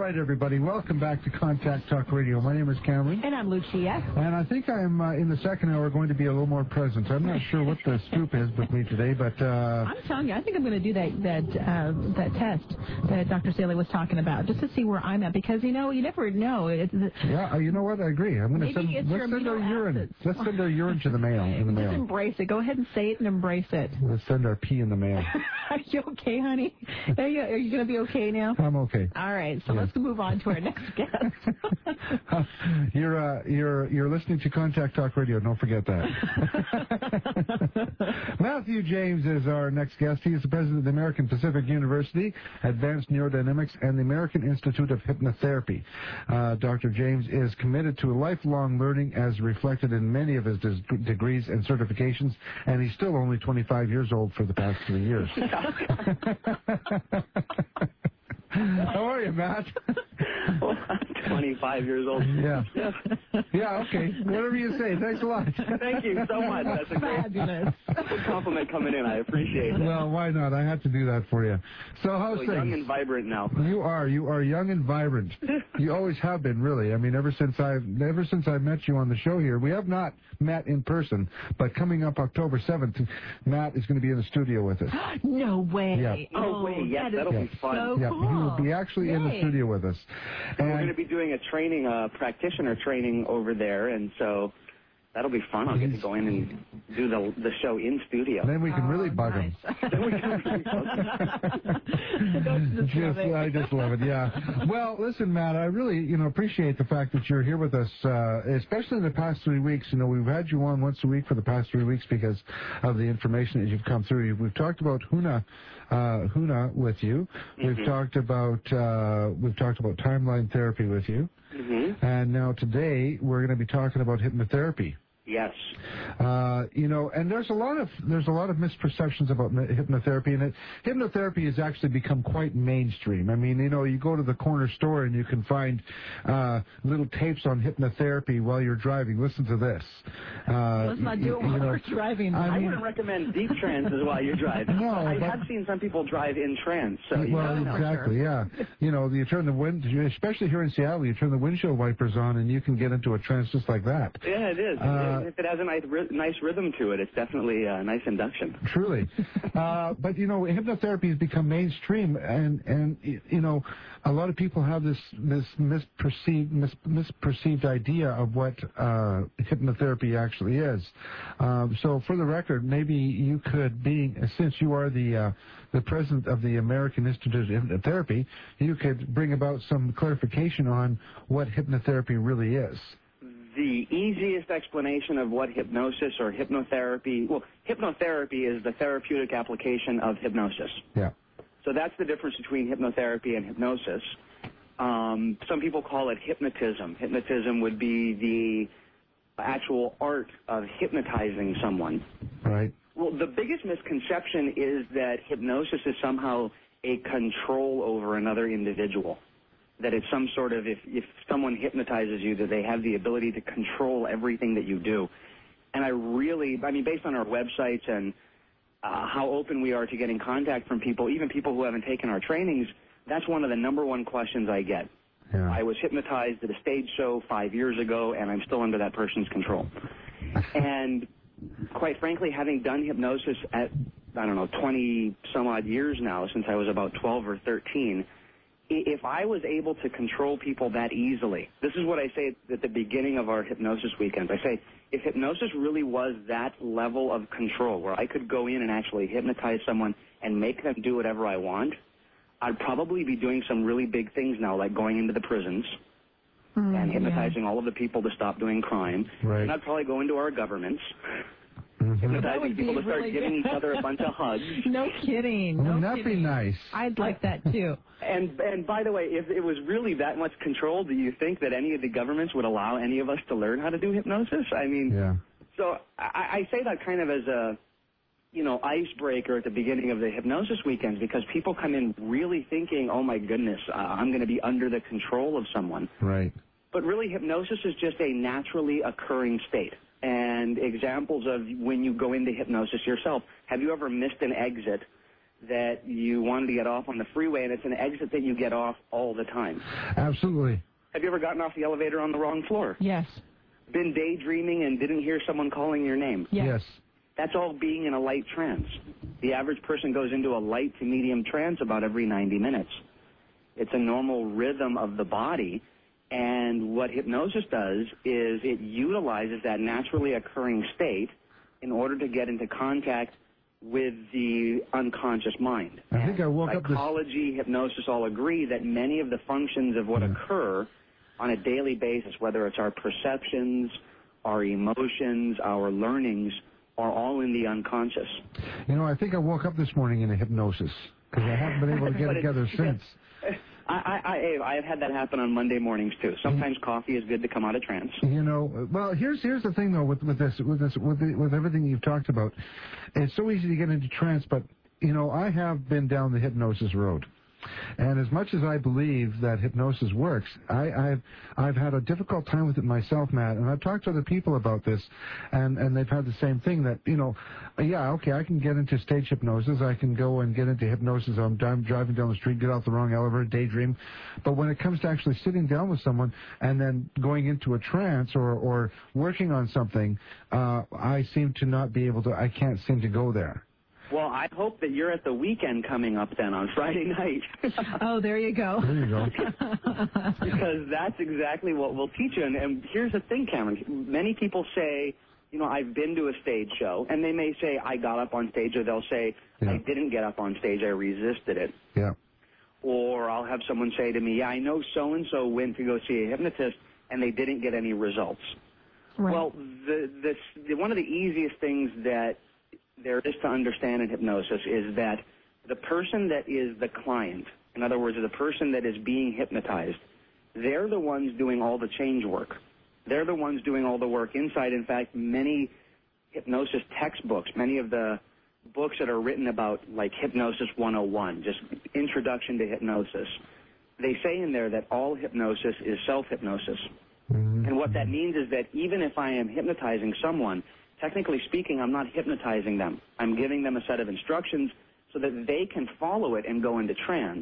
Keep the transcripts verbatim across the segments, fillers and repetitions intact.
right, everybody. Welcome back to Contact Talk Radio. My name is Cameron. And I'm Lucia. And I think I'm, uh, in the second hour, going to be a little more present. I'm not sure what the scoop is with me today, but... Uh, I'm telling you, I think I'm going to do that that uh, that test that Doctor Saley was talking about, just to see where I'm at, because, you know, you never know. It's, yeah, uh, you know what? I agree. I'm going to send... Let's send our urine. Let's send our urine to the mail, in the mail. Just embrace it. Go ahead and say it and embrace it. Let's send our pee in the mail. Are you okay, honey? Are you, are you going to be okay now? I'm okay. All right, so yeah. Let's move on to our next guest. you're uh, you're you're listening to Contact Talk Radio. Don't forget that. Matthew James is our next guest. He is the president of the American Pacific University Advanced Neurodynamics and the American Institute of Hypnotherapy. Uh, Doctor James is committed to lifelong learning, as reflected in many of his des- degrees and certifications, and he's still only twenty-five years old for the past three years. How are you, Matt? Well, I'm twenty-five years old. Yeah. Yeah, okay. Whatever you say. Thanks a lot. Thank you so much. That's a great Fabulous. compliment coming in. I appreciate it. Well, why not? I had to do that for you. So how's so things? Young and vibrant now. You are. You are young and vibrant. You always have been, really. I mean, ever since I've ever since I met you on the show here. We have not met in person, but coming up October seventh, Matt is going to be in the studio with us. No way. Yeah. Oh, wait. Yes, that that'll is be fun. So yeah, cool. he will be actually Yay. in the studio with us. And and we're going to be doing a training, uh, practitioner training over there, and so that'll be fun. I'll get to go in and do the the show in studio. Then we can oh, really bug nice. him. Then we can really bug him. just, I just love it, yeah. Well, listen, Matt, I really, you know, appreciate the fact that you're here with us, uh, especially in the past three weeks. You know, we've had you on once a week for the past three weeks because of the information that you've come through. We've talked about HUNA, uh, HUNA with you. We've Mm-hmm. talked about, uh, we've talked about timeline therapy with you. Mm-hmm. And now today we're going to be talking about hypnotherapy. Yes. Uh, you know, and there's a lot of there's a lot of misperceptions about hypnotherapy, and it, hypnotherapy has actually become quite mainstream. I mean, you know, you go to the corner store and you can find uh, little tapes on hypnotherapy while you're driving. Listen to this. Uh, Let's not do it while you know, we're driving. I, I mean, wouldn't recommend deep trances while you're driving. No, I but, have seen some people drive in trance. So you well, know, exactly, yeah. You know, you turn the wind, especially here in Seattle, you turn the windshield wipers on and you can get into a trance just like that. Yeah, it is. Uh, if it has a nice, nice rhythm to it, it's definitely a nice induction. Truly. uh, but, you know, hypnotherapy has become mainstream, and, and you know, a lot of people have this, this misperceived, mis, misperceived idea of what uh, hypnotherapy actually is. Um, so, for the record, maybe you could, being, since you are the, uh, the president of the American Institute of Hypnotherapy, you could bring about some clarification on what hypnotherapy really is. The easiest explanation of what hypnosis or hypnotherapy, well, hypnotherapy is the therapeutic application of hypnosis. Yeah. So that's the difference between hypnotherapy and hypnosis. Um, some people call it hypnotism. Hypnotism would be the actual art of hypnotizing someone. Right. Well, the biggest misconception is that hypnosis is somehow a control over another individual. That it's some sort of, if, if someone hypnotizes you, that they have the ability to control everything that you do. And I really, I mean, based on our websites and uh, how open we are to getting contact from people, even people who haven't taken our trainings, that's one of the number one questions I get. Yeah. I was hypnotized at a stage show five years ago, and I'm still under that person's control. And quite frankly, having done hypnosis at, I don't know, twenty-some-odd years now, since I was about twelve or thirteen, if I was able to control people that easily, this is what I say at the beginning of our hypnosis weekends. I say, if hypnosis really was that level of control, where I could go in and actually hypnotize someone and make them do whatever I want, I'd probably be doing some really big things now, like going into the prisons mm, and hypnotizing yeah. all of the people to stop doing crime. Right. And I'd probably go into our governments. Mm-hmm. Hypnotizing people to start really giving good. each other a bunch of hugs. No kidding. Wouldn't no that kidding. be nice? I'd like that, too. And and by the way, if it was really that much control, do you think that any of the governments would allow any of us to learn how to do hypnosis? I mean, yeah. So I, I say that kind of as a, you know, icebreaker at the beginning of the hypnosis weekends, because people come in really thinking, oh, my goodness, uh, I'm going to be under the control of someone. Right. But really, hypnosis is just a naturally occurring state. And examples of when you go into hypnosis yourself, have you ever missed an exit that you wanted to get off on the freeway, and it's an exit that you get off all the time. Absolutely. Have you ever gotten off the elevator on the wrong floor? Yes. Been daydreaming and didn't hear someone calling your name? Yes. Yes. That's all being in a light trance. The average person goes into a light to medium trance about every ninety minutes. It's a normal rhythm of the body, and what hypnosis does is it utilizes that naturally occurring state in order to get into contact with the unconscious mind. I think I woke up this... Psychology, hypnosis all agree that many of the functions of what Yeah. occur on a daily basis, whether it's our perceptions, our emotions, our learnings, are all in the unconscious. You know, I think I woke up this morning in a hypnosis because I haven't been able to get But together it's- since. I, I, I, I've had that happen on Monday mornings too. Sometimes coffee is good to come out of trance. You know, well, here's here's the thing though with with this with this with the, with everything you've talked about, it's so easy to get into trance, but you know, I have been down the hypnosis road. And as much as I believe that hypnosis works, I, I've I've had a difficult time with it myself, Matt. And I've talked to other people about this, and, and they've had the same thing. That you know, yeah, okay, I can get into stage hypnosis. I can go and get into hypnosis. I'm, I'm driving down the street, get off the wrong elevator, daydream. But when it comes to actually sitting down with someone and then going into a trance or or working on something, uh, I seem to not be able to. I can't seem to go there. Well, I hope that you're at the weekend coming up then on Friday night. Oh, there you go. There you go. Because that's exactly what we'll teach you. And, and here's the thing, Cameron. Many people say, you know, I've been to a stage show, and they may say, I got up on stage, or they'll say, Yeah. I didn't get up on stage, I resisted it. Yeah. Or I'll have someone say to me, yeah, I know so-and-so went to go see a hypnotist, and they didn't get any results. Right. Well, the, the, the, one of the easiest things that there is to understand in hypnosis is that the person that is the client, in other words, the person that is being hypnotized, they're the ones doing all the change work. They're the ones doing all the work inside. In fact, many hypnosis textbooks, many of the books that are written about, like Hypnosis one oh one, just introduction to hypnosis, they say in there that all hypnosis is self-hypnosis. Mm-hmm. And what that means is that even if I am hypnotizing someone, technically speaking, I'm not hypnotizing them. I'm giving them a set of instructions so that they can follow it and go into trance.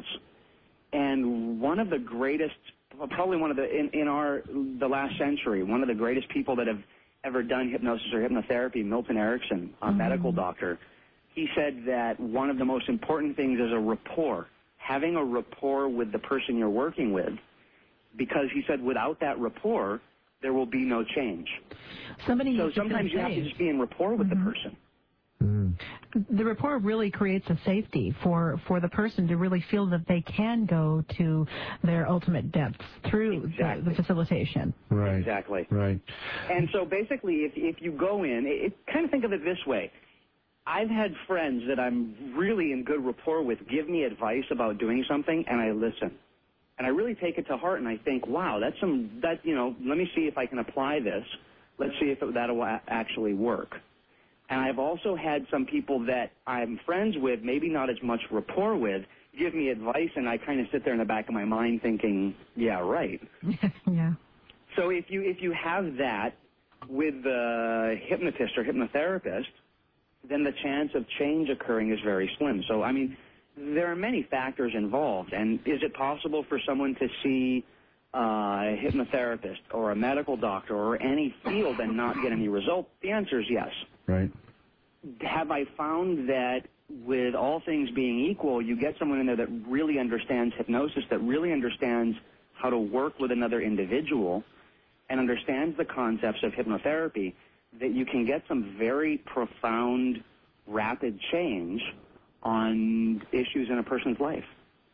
And one of the greatest, probably one of the, in, in our, the last century, one of the greatest people that have ever done hypnosis or hypnotherapy, Milton Erickson, a Mm-hmm. medical doctor, he said that one of the most important things is a rapport, having a rapport with the person you're working with, because he said without that rapport, there will be no change. Somebody So used to sometimes you have to say, just be in rapport with Mhm. the person. Mm-hmm. the rapport really creates a safety for, for the person to really feel that they can go to their ultimate depths through Exactly. the, the facilitation. Right. Exactly. Right. And so basically, if, if you go in, it, it, kind of think of it this way. I've had friends that I'm really in good rapport with give me advice about doing something, and I listen. And I really take it to heart, and I think, wow, that's some, that, you know, let me see if I can apply this. Let's see if it, that will a- actually work. And I've also had some people that I'm friends with, maybe not as much rapport with, give me advice, and I kind of sit there in the back of my mind thinking, yeah, right. Yeah. So if you if you have that with the hypnotist or hypnotherapist, then the chance of change occurring is very slim. So, I mean, there are many factors involved. And is it possible for someone to see uh, a hypnotherapist or a medical doctor or any field and not get any result? The answer is yes. Right. Have I found that with all things being equal, you get someone in there that really understands hypnosis, that really understands how to work with another individual and understands the concepts of hypnotherapy, that you can get some very profound, rapid change on issues in a person's life.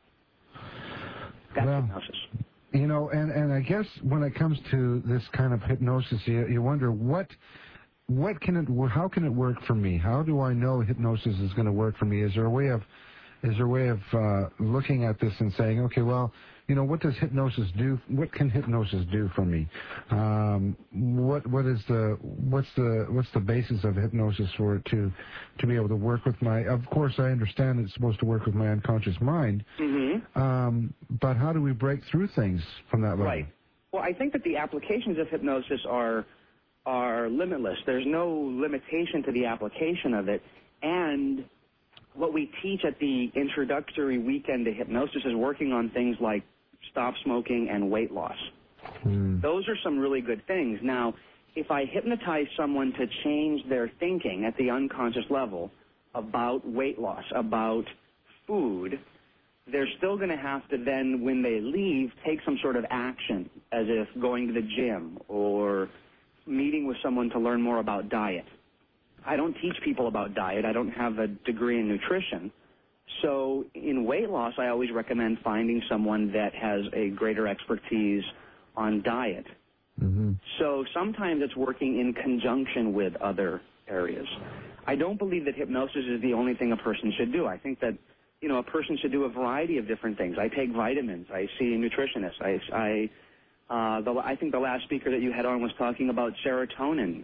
That's Well, hypnosis. You know, and, and I guess when it comes to this kind of hypnosis, you, you wonder what what can it how can it work for me? How do I know hypnosis is going to work for me? Is there a way of is there a way of uh, looking at this and saying, okay, well, you know, what does hypnosis do? What can hypnosis do for me? Um, what what is the what's the what's the basis of hypnosis for it to to be able to work with my? Of course, I understand it's supposed to work with my unconscious mind. Mm-hmm. Um, but how do we break through things from that level? Right. Well, I think that the applications of hypnosis are are limitless. There's no limitation to the application of it, and what we teach at the introductory weekend to hypnosis is working on things like stop smoking and weight loss. Mm. Those are some really good things. Now, if I hypnotize someone to change their thinking at the unconscious level about weight loss, about food, they're still going to have to then, when they leave, take some sort of action, as if going to the gym or meeting with someone to learn more about diet. I don't teach people about diet. I don't have a degree in nutrition. So in weight loss, I always recommend finding someone that has a greater expertise on diet. Mm-hmm. So sometimes it's working in conjunction with other areas. I don't believe that hypnosis is the only thing a person should do. I think that, you know, a person should do a variety of different things. I take vitamins. I see a nutritionist. I, I, uh, the, I think the last speaker that you had on was talking about serotonin.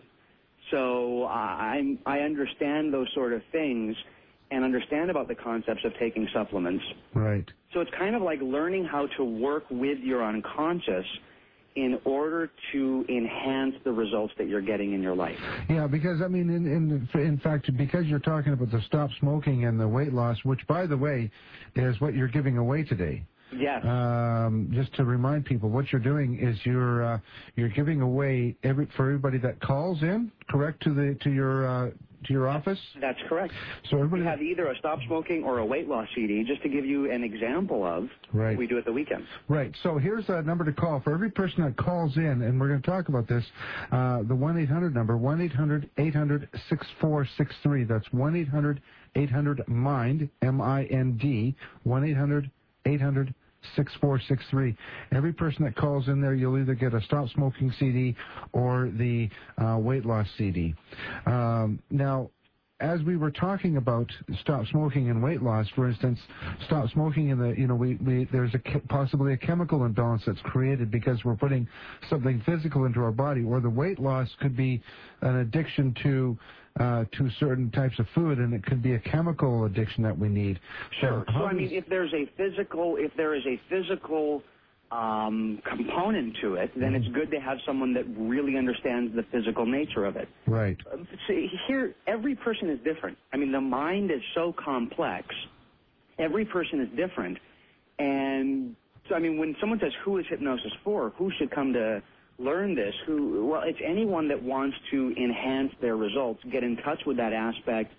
So uh, I'm, I understand those sort of things and understand about the concepts of taking supplements. Right. So it's kind of like learning how to work with your unconscious in order to enhance the results that you're getting in your life. Yeah, because, I mean, in, in, in fact, because you're talking about the stop smoking and the weight loss, which, by the way, is what you're giving away today. Yes. Um, just to remind people, what you're doing is you're uh, you're giving away every for everybody that calls in, correct, to the to your uh, to your office. That's correct. So everybody we have either a stop smoking or a weight loss C D, just to give you an example of right. what we do at the weekends. Right. So here's a number to call for every person that calls in, and we're going to talk about this. Uh, the one eight hundred number, one eight hundred eight hundred six four six three. That's one eight hundred eight hundred mind, M I N D, one eight hundred eight hundred six four six three. Every person that calls in there, you'll either get a stop smoking C D or the uh, weight loss C D. Um, now, as we were talking about stop smoking and weight loss, for instance, stop smoking in the, you know, we, we there's a possibly a chemical imbalance that's created because we're putting something physical into our body, or the weight loss could be an addiction to uh, to certain types of food, and it could be a chemical addiction that we need. Sure. So, so I mean, if there's a physical, if there is a physical um, component to it, then it's good to have someone that really understands the physical nature of it. Right. Uh, see, here, every person is different. I mean, the mind is so complex. Every person is different. And, so, I mean, when someone says, who is hypnosis for? Who should come to learn this? Who? Well, it's anyone that wants to enhance their results, get in touch with that aspect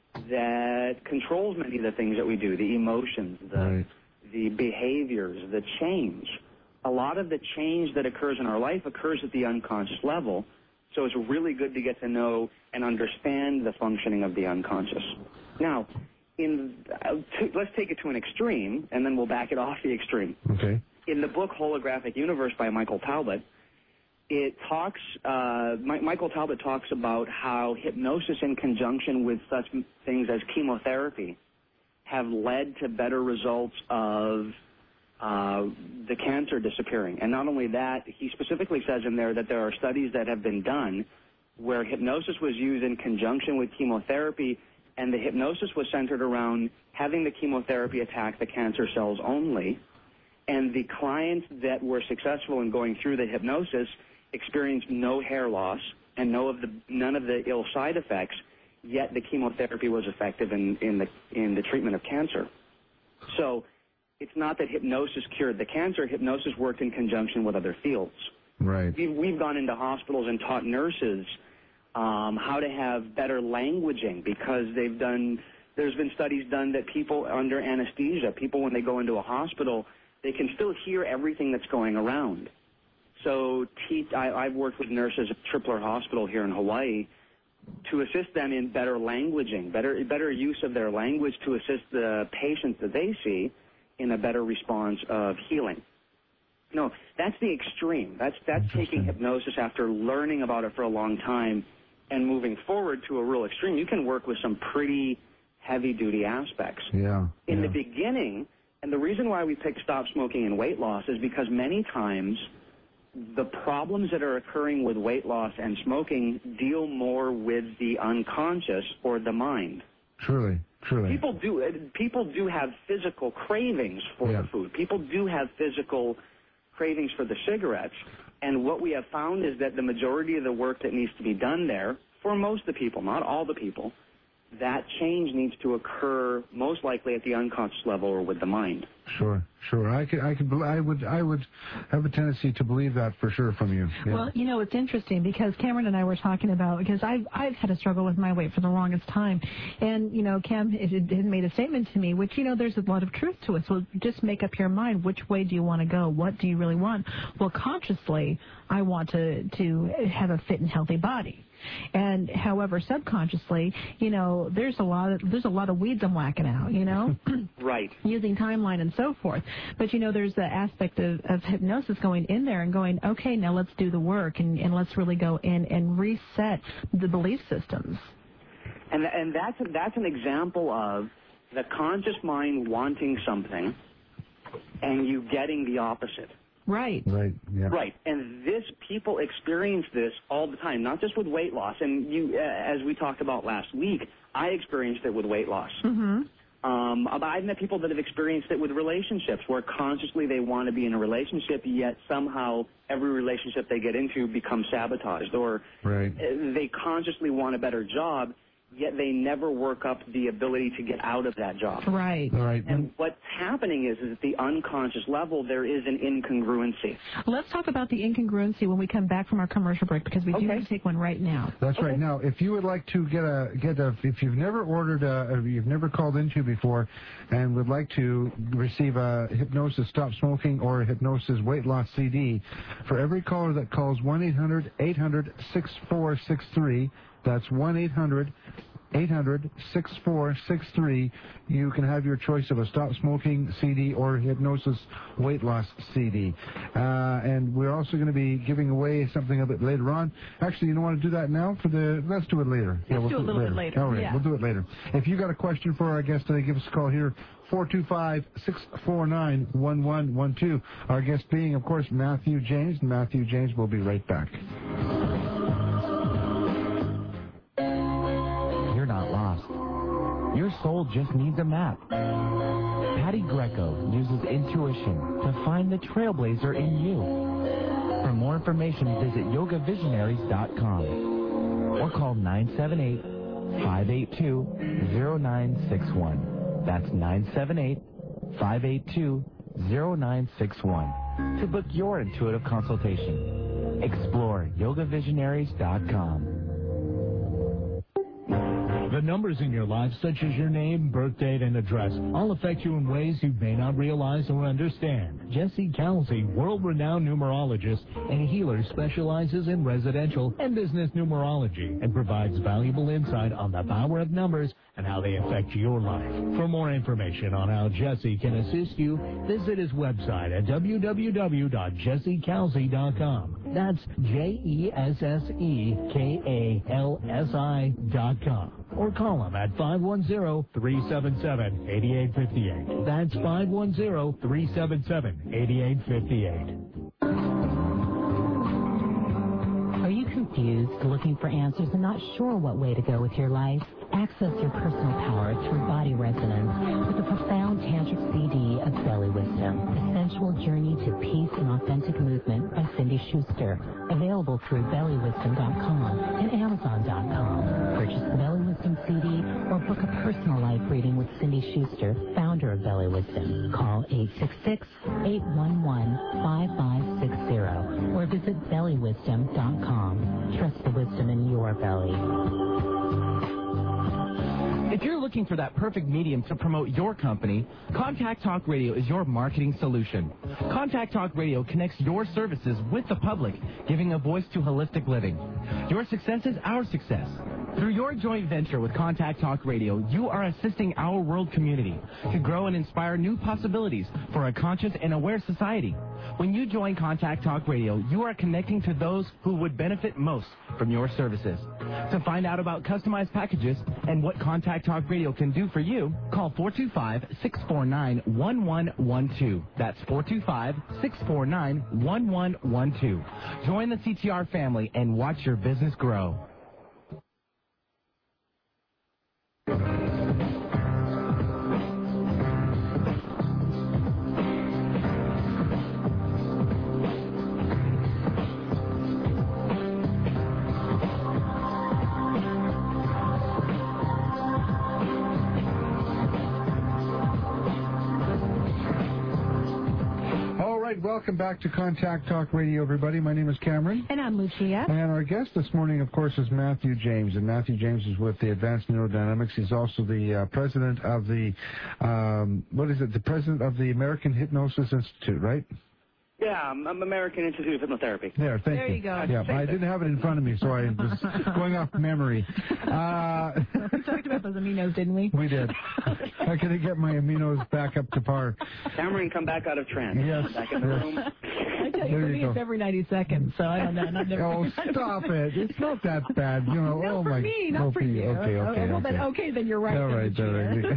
that controls many of the things that we do, the emotions, the... Right. the behaviors, the change. A lot of the change that occurs in our life occurs at the unconscious level, so it's really good to get to know and understand the functioning of the unconscious. Now, in, uh, to, let's take it to an extreme, and then we'll back it off the extreme. Okay. In the book Holographic Universe by Michael Talbot, it talks, uh, My, Michael Talbot talks about how hypnosis in conjunction with such things as chemotherapy have led to better results of uh, the cancer disappearing. And not only that, he specifically says in there that there are studies that have been done where hypnosis was used in conjunction with chemotherapy, and the hypnosis was centered around having the chemotherapy attack the cancer cells only. And the clients that were successful in going through the hypnosis experienced no hair loss and no of the, none of the ill side effects, yet the chemotherapy was effective in, in, the, in the treatment of cancer. So it's not that hypnosis cured the cancer. Hypnosis worked in conjunction with other fields. Right. We've, we've gone into hospitals and taught nurses um, how to have better languaging, because they've done, there's been studies done that people under anesthesia, people when they go into a hospital, they can still hear everything that's going around. So te- I, I've worked with nurses at Tripler Hospital here in Hawaii to assist them in better languaging, better better use of their language to assist the patients that they see in a better response of healing. No, that's the extreme. That's that's taking hypnosis after learning about it for a long time and moving forward to a real extreme. You can work with some pretty heavy-duty aspects. Yeah. In yeah. the beginning, and the reason why we picked stop smoking and weight loss is because many times the problems that are occurring with weight loss and smoking deal more with the unconscious or the mind. Truly, truly. People do people do have physical cravings for yeah. the food. People do have physical cravings for the cigarettes. And what we have found is that the majority of the work that needs to be done there, for most of the people, not all the people, that change needs to occur most likely at the unconscious level or with the mind. Sure, sure. I could, I could, I would, I would have a tendency to believe that for sure from you. Yeah. Well, you know, it's interesting because Cameron and I were talking about, because I've, I've had a struggle with my weight for the longest time. And, you know, Cam had, had made a statement to me, which, you know, there's a lot of truth to it. So just make up your mind. Which way do you want to go? What do you really want? Well, consciously, I want to, to have a fit and healthy body. And however, subconsciously, you know, there's a lot of there's a lot of weeds I'm whacking out, you know, right? Using timeline and so forth. But you know, there's the aspect of, of hypnosis going in there and going, okay, now let's do the work and, and let's really go in and reset the belief systems. And and that's that's an example of the conscious mind wanting something, and you getting the opposite. Right. Right. Yeah. Right. And this, people experience this all the time, not just with weight loss. And you, uh, as we talked about last week, I experienced it with weight loss. Mm-hmm. Um, I've met people that have experienced it with relationships, where consciously they want to be in a relationship, yet somehow every relationship they get into becomes sabotaged, or right. they consciously want a better job, yet they never work up the ability to get out of that job. Right. Right. And what's happening is, is at the unconscious level, there is an incongruency. Let's talk about the incongruency when we come back from our commercial break, because we do Okay. need to take one right now. That's Okay. right. Now, if you would like to get a get a, if you've never ordered a, or you've never called into before, and would like to receive a Hypnosis Stop Smoking or a Hypnosis Weight Loss C D, for every caller that calls one eight hundred eight hundred six four six three, that's one eight hundred eight hundred six four six three, you can have your choice of a Stop Smoking C D or Hypnosis Weight Loss C D. Uh, and we're also going to be giving away something a bit later on. Actually, you don't want to do that now? For the Let's do it later. Let's yeah, we'll do it a little later. bit later. All right, yeah. we'll do it later. If you got a question for our guest today, give us a call here, four two five, six four nine, one one one two. Our guest being, of course, Matthew James. Matthew James will be right back. You're not lost. Your soul just needs a map. Patty Greco uses intuition to find the trailblazer in you. For more information, visit yoga visionaries dot com or call nine seven eight, five eight two, zero nine six one. That's nine seven eight, five eight two, zero nine six one to book your intuitive consultation. Explore yoga visionaries dot com. The numbers in your life, such as your name, birth date, and address, all affect you in ways you may not realize or understand. Jesse Kelsey, world-renowned numerologist and healer, specializes in residential and business numerology and provides valuable insight on the power of numbers and how they affect your life. For more information on how Jesse can assist you, visit his website at w w w dot jesse kelsey dot com. That's J E S S E K A L S I dot com. Or call him at five one zero, three seven seven, eight eight five eight. That's five one zero, three seven seven, eight eight five eight. Are you confused, looking for answers, and not sure what way to go with your life? Access your personal power through body resonance with the profound tantric C D of Belly Wisdom, A Sensual Journey to Peace and Authentic Movement by Cindy Schuster. Available through belly wisdom dot com and amazon dot com. Purchase the Belly Wisdom C D or book a personal life reading with Cindy Schuster, founder of Belly Wisdom. Call eight six six, eight one one, five five six zero or visit belly wisdom dot com. Trust the wisdom in your belly. If you're looking for that perfect medium to promote your company, Contact Talk Radio is your marketing solution. Contact Talk Radio connects your services with the public, giving a voice to holistic living. Your success is our success. Through your joint venture with Contact Talk Radio, you are assisting our world community to grow and inspire new possibilities for a conscious and aware society. When you join Contact Talk Radio, you are connecting to those who would benefit most from your services. To find out about customized packages and what Contact Talk Radio can do for you, call four two five, six four nine, one one one two. That's four two five, six four nine, one one one two. Join the C T R family and watch your business grow. right, welcome back to Contact Talk Radio, everybody. My name is Cameron. And I'm Lucia. And our guest this morning, of course, is Matthew James. And Matthew James is with the Advanced Neurodynamics. He's also the uh, president of the, um, what is it, the president of the American Hypnosis Institute, right? Yeah, I'm, I'm American Institute of Hypnotherapy. There, thank there you. you go. Yeah, I didn't have it in front of me, so I was going off memory. Uh, we talked about those aminos, didn't we? We did. I couldn't get my aminos back up to par. Cameron, come back out of trance. Yes. Back in the yes. room. I tell you, There for you me, go. it's every ninety seconds, so I don't know. Not never, Oh, stop it. It's not that bad. You know, not oh for my me, not oh, for you. Okay, okay, well, okay. Then, okay, then you're right. All right, all right.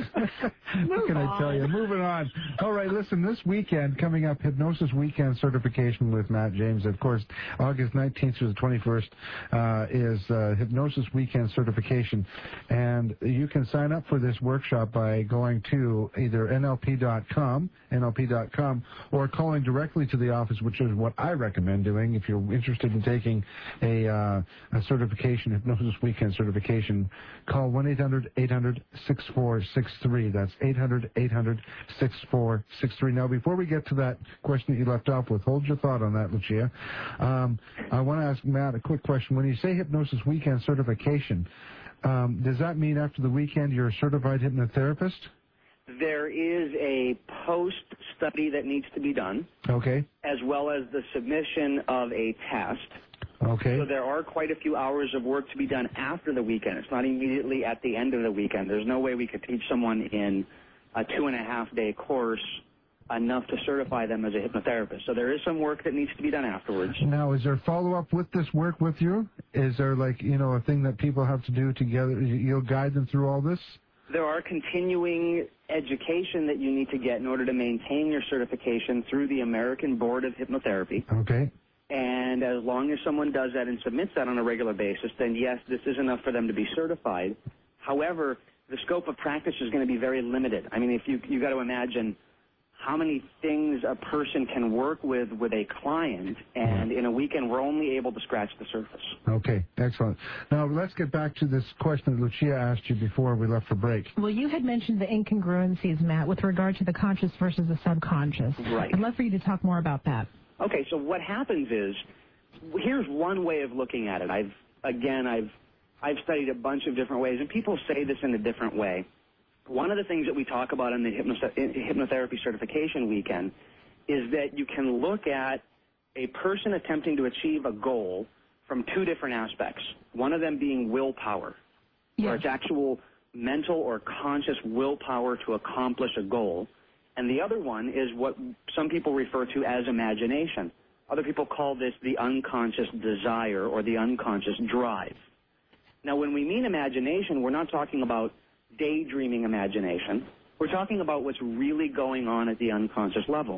Move What can I tell on. you? Moving on. All right, listen, this weekend, coming up, Hypnosis Weekend Certification with Matt James. Of course, August nineteenth through the twenty-first uh, is uh, Hypnosis Weekend Certification. And you can sign up for this workshop by going to either N L P dot com, N L P dot com, or calling directly to the office, which is what I recommend doing if you're interested in taking a, uh, a certification, Hypnosis Weekend Certification. Call one eight hundred eight hundred six four six three. That's eight hundred eight hundred six four six three. Now, before we get to that question that you left off with, hold your thought on that, Lucia. Um, I want to ask Matt a quick question. When you say Hypnosis Weekend Certification, um, does that mean after the weekend you're a certified hypnotherapist? There is a post-study that needs to be done, Okay. as well as the submission of a test. Okay. So there are quite a few hours of work to be done after the weekend. It's not immediately at the end of the weekend. There's no way we could teach someone in a two-and-a-half-day course enough to certify them as a hypnotherapist. So there is some work that needs to be done afterwards. Now, is there follow-up with this work with you? Is there, like, you know, a thing that people have to do together? You'll guide them through all this? There are continuing education that you need to get in order to maintain your certification through the American Board of Hypnotherapy. Okay. And as long as someone does that and submits that on a regular basis, then yes, this is enough for them to be certified. However, the scope of practice is going to be very limited. I mean, if you you got to imagine how many things a person can work with with a client, and in a weekend we're only able to scratch the surface. Okay, excellent. Now, let's get back to this question that Lucia asked you before we left for break. Well, you had mentioned the incongruencies, Matt, with regard to the conscious versus the subconscious. Right. I'd love for you to talk more about that. Okay, so what happens is, here's one way of looking at it. I've, again, I've, I've studied a bunch of different ways, and people say this in a different way. One of the things that we talk about in the hypnotherapy certification weekend is that you can look at a person attempting to achieve a goal from two different aspects, one of them being willpower, Yes. where it's actual mental or conscious willpower to accomplish a goal, and the other one is what some people refer to as imagination. Other people call this the unconscious desire or the unconscious drive. Now, when we mean imagination, we're not talking about daydreaming imagination. We're talking about what's really going on at the unconscious level.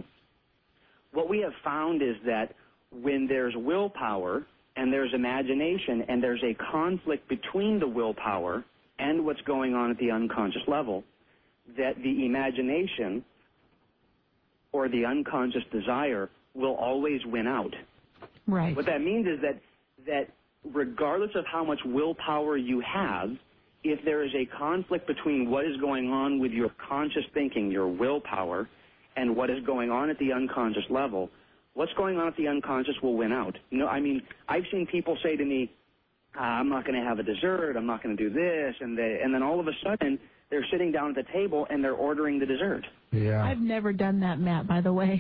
What we have found is that when there's willpower and there's imagination and there's a conflict between the willpower and what's going on at the unconscious level, that the imagination or the unconscious desire will always win out. Right. What that means is that that regardless of how much willpower you have, if there is a conflict between what is going on with your conscious thinking, your willpower, and what is going on at the unconscious level, what's going on at the unconscious will win out. You know, I mean, I've seen people say to me, ah, I'm not going to have a dessert, I'm not going to do this, and they, and then all of a sudden they're sitting down at the table and they're ordering the dessert. Yeah. I've never done that, Matt, by the way.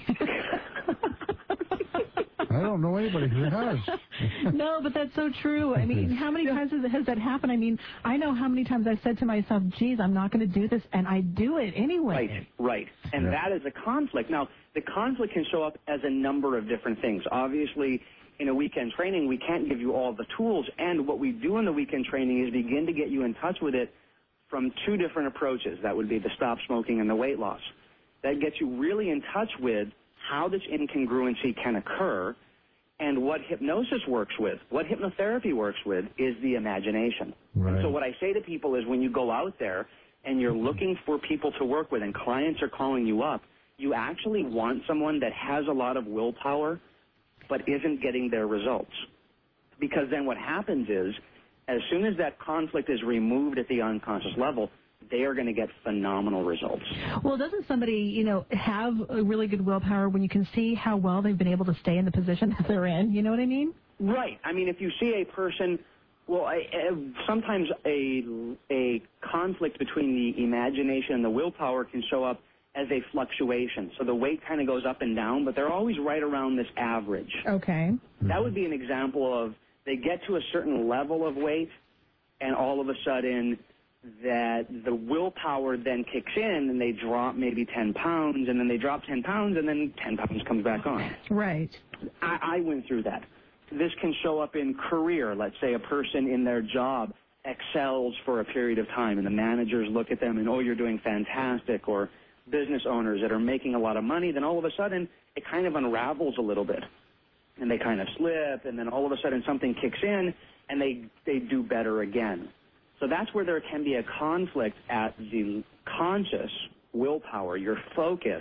I don't know anybody who has. No, but that's so true. I mean, how many times has, has that happened? I mean, I know how many times I've said to myself, geez, I'm not going to do this, and I do it anyway. Right, right. And Yeah. that is a conflict. Now, the conflict can show up as a number of different things. Obviously, in a weekend training, we can't give you all the tools, and what we do in the weekend training is begin to get you in touch with it from two different approaches. That would be the stop smoking and the weight loss. That gets you really in touch with how this incongruency can occur. And what hypnosis works with, what hypnotherapy works with, is the imagination. Right. And so what I say to people is when you go out there and you're looking for people to work with and clients are calling you up, you actually want someone that has a lot of willpower but isn't getting their results. Because then what happens is, as soon as that conflict is removed at the unconscious level, they are going to get phenomenal results. Well, doesn't somebody, you know, have a really good willpower when you can see how well they've been able to stay in the position that they're in? You know what I mean? Right. I mean, if you see a person, well, I, I, sometimes a, a conflict between the imagination and the willpower can show up as a fluctuation. So the weight kind of goes up and down, but they're always right around this average. Okay. That would be an example of they get to a certain level of weight, and all of a sudden that the willpower then kicks in, and they drop maybe ten pounds, and then they drop ten pounds, and then ten pounds comes back on. Right. I, I went through that. This can show up in career. Let's say a person in their job excels for a period of time, and the managers look at them and, oh, you're doing fantastic, or business owners that are making a lot of money, then all of a sudden it kind of unravels a little bit, and they kind of slip, and then all of a sudden something kicks in, and they, they do better again. So that's where there can be a conflict at the conscious willpower, your focus,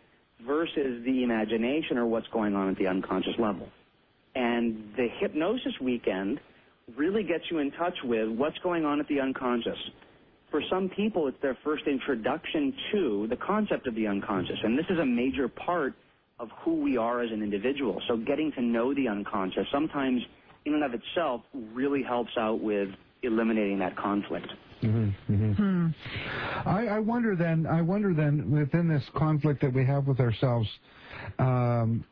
versus the imagination or what's going on at the unconscious level. And the hypnosis weekend really gets you in touch with what's going on at the unconscious. For some people, it's their first introduction to the concept of the unconscious, and this is a major part of who we are as an individual. So getting to know the unconscious sometimes in and of itself really helps out with eliminating that conflict. Mm-hmm, mm-hmm. Hmm. I, I wonder then, I wonder then, within this conflict that we have with ourselves, um,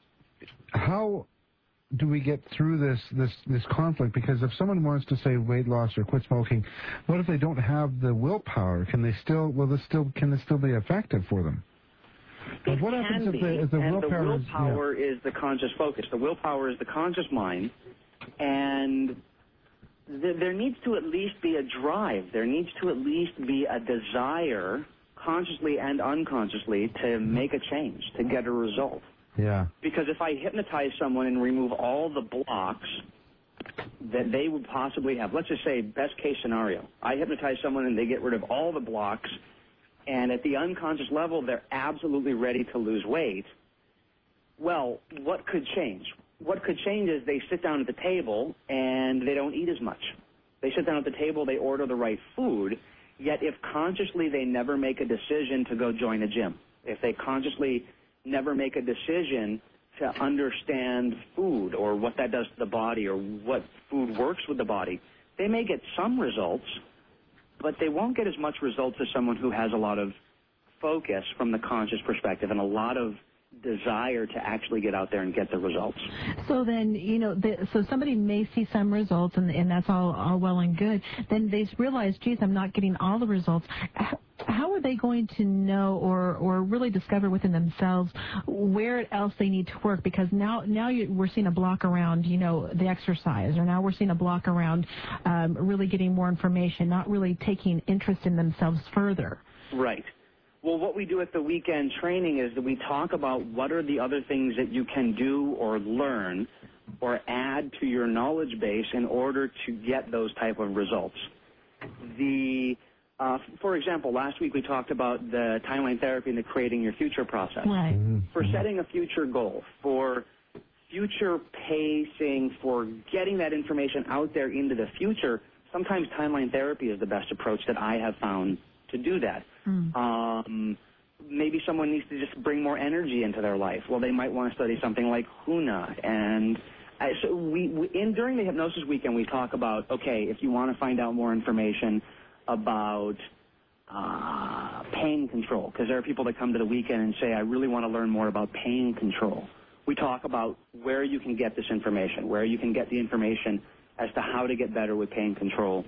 how do we get through this, this, this conflict? Because if someone wants to say weight loss or quit smoking, what if they don't have the willpower? Can they still, will this still, can this still be effective for them? But It what can happens if be, the, if the and willpower, the willpower is, yeah. is the conscious focus. The willpower is the conscious mind, and th- there needs to at least be a drive. There needs to at least be a desire, consciously and unconsciously, to make a change, to get a result. Yeah. Because if I hypnotize someone and remove all the blocks that they would possibly have, let's just say best case scenario, I hypnotize someone and they get rid of all the blocks, and at the unconscious level they're absolutely ready to lose weight, well, what could change? What could change is they sit down at the table and they don't eat as much. They sit down at the table, they order the right food, yet if consciously they never make a decision to go join a gym, if they consciously never make a decision to understand food or what that does to the body or what food works with the body, they may get some results, but they won't get as much results as someone who has a lot of focus from the conscious perspective and a lot of desire to actually get out there and get the results. So then, you know, the, so somebody may see some results, and, and that's all, all well and good. Then they realize, geez, I'm not getting all the results. How are they going to know or, or really discover within themselves where else they need to work? Because now now you, we're seeing a block around, you know, the exercise, or now we're seeing a block around um, really getting more information, not really taking interest in themselves further. Right. Well, what we do at the weekend training is that we talk about what are the other things that you can do or learn or add to your knowledge base in order to get those type of results. The, uh, for example, last week we talked about the timeline therapy and the creating your future process. Right. For setting a future goal, for future pacing, for getting that information out there into the future, sometimes timeline therapy is the best approach that I have found to do that. Mm. Um, maybe someone needs to just bring more energy into their life. Well, they might want to study something like Huna. And I, so we, we in during the hypnosis weekend, we talk about, okay, if you want to find out more information about uh, pain control, because there are people that come to the weekend and say, I really want to learn more about pain control. We talk about where you can get this information, where you can get the information as to how to get better with pain control.